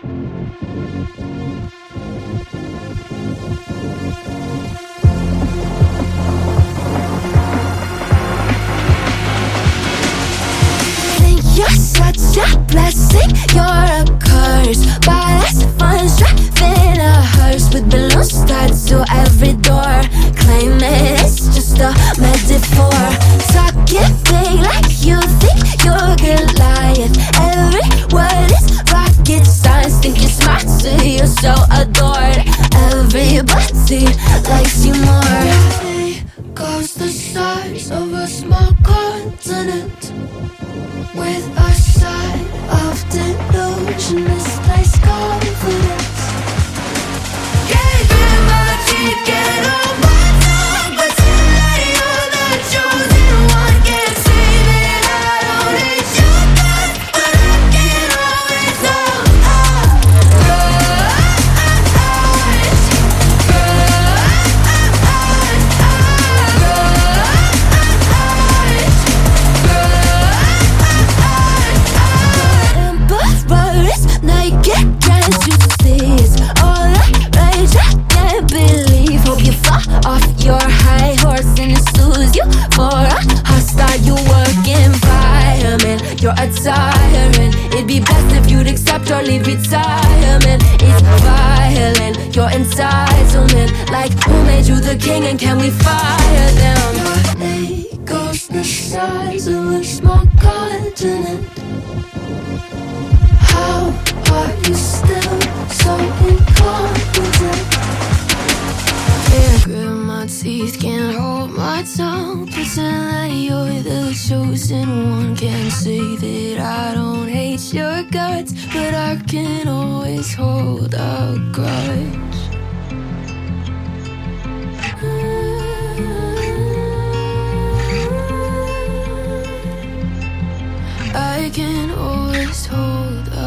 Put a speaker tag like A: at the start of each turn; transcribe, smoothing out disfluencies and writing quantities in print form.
A: You're such a blessing, you're a curse. Buy less funds, driving a hearse with balloons tied to every door. Claim it's just a metaphor. Talking big like you think you're Goliath. Every word is rocket science. Think you're smart, so you're so adored. Everybody likes you more. There goes the size of a small continent, with a side of delusion, misplaced confidence. Can't get my teeth, get on my tongue, but tonight you're the chosen one. Can't say that I don't hate your guts, but I can always hold on. Naked, can't you see? It's all that rage, I can't believe. Hope you fall off your high horse and it suits you for a hostile, you work environment. You're a tyrant, it'd be best if you'd accept or leave retirement. It's violent, your entitlement. Like, who made you the king and can we fire them? Your ego's the size of a small continent. How are you still so incompetent? Can't grit my teeth, can't hold my tongue. Pretend that you're the chosen one. Can't say that I don't hate your guts, but I can always hold a grudge. I can always hold